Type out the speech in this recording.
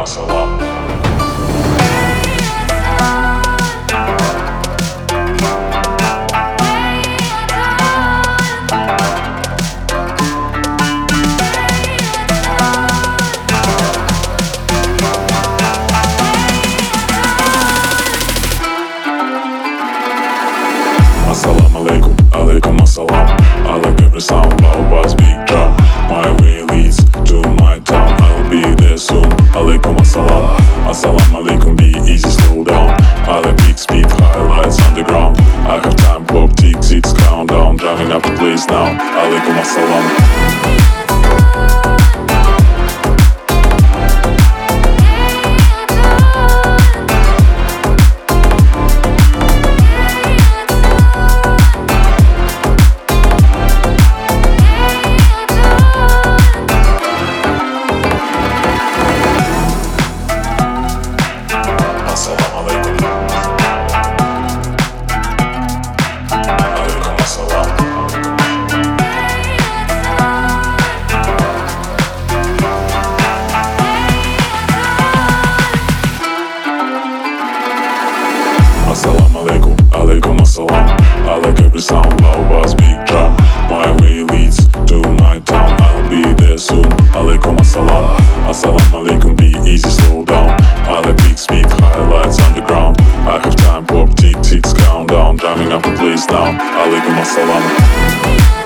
assalam. Assalamu alaikum, alaikum assalam. I like every sound, Baobab's big drum. My way leads to my town, I'll be there soon. Alaikum assalam. Assalamu alaikum, be easy, slow down. I like big speed, highlights underground. I have time clock, ticks, it's countdown. Driving up the place now, alaikum assalam. Assalamu alaikum, alaikum assalam. I like every sound, Baobab's big drum. My way leads to my town, I'll be there soon. Alaikum assalam. Assalamu alaikum, be easy, slow down. I like big speed, highlights underground. I have time clock, ticks, countdown. Driving up the place now, alaikum assalam.